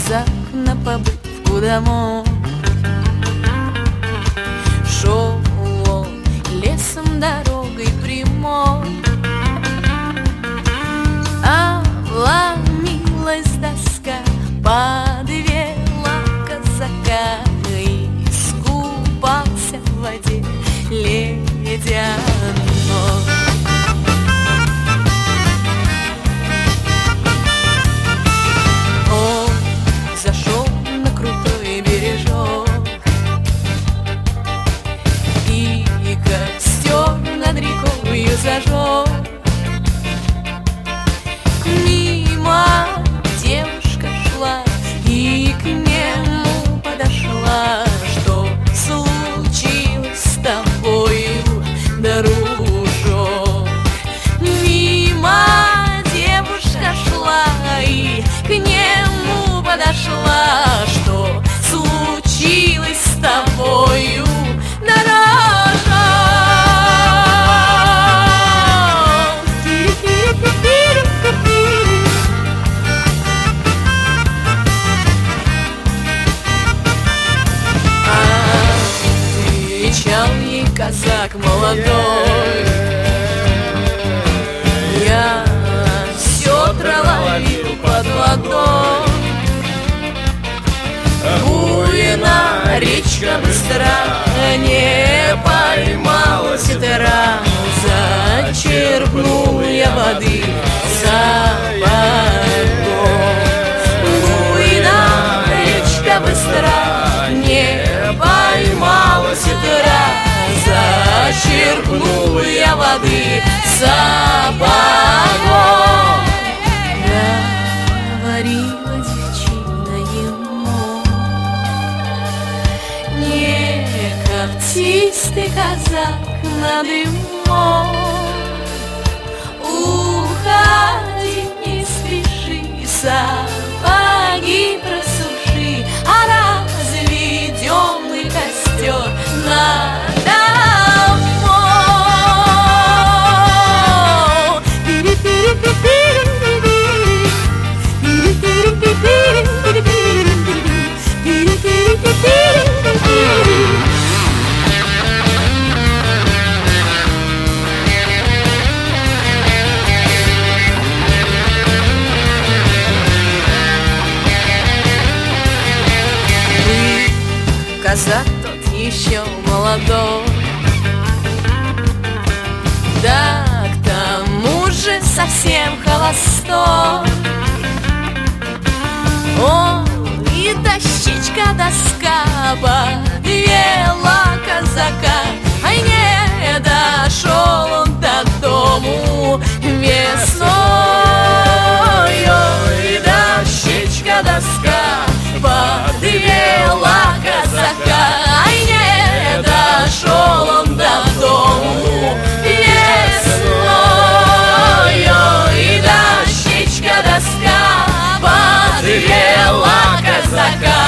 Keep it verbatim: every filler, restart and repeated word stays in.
казак на побывку домой. Шел он лесом дорогой прямой, а вломилась доска, подвела казака, и искупался в воде ледяной. Он зашел на крутой бережок и костер над рекою зажег. Мимо девушка шла и к нему подошла. Что случилось с тобою, дружок? Мимо девушка шла и к нему подошла. Что случилось с тобою, дорожок? Отвечал ей казак молодой: я сетра ловил под водой. Буйна речка быстра, не поймала сетра. Зачерпнул я воды сапогом. Буйна речка быстра, не поймала сетра. Зачерпнул я воды сапогом. Говорила девчина ему: не коптись ты, казак, над умом. Уходи, не спеши, сапоги просуши. А разведем мы костер над домом. Казак тот еще молодой, да к тому же совсем холостой. О, и дощечка доска подвела казака, ай, не дошел он до дому весной. Ой, дощечка доска подвела казака, ай, не дошел он до дому весной. Ой, дощечка доска подвела казака.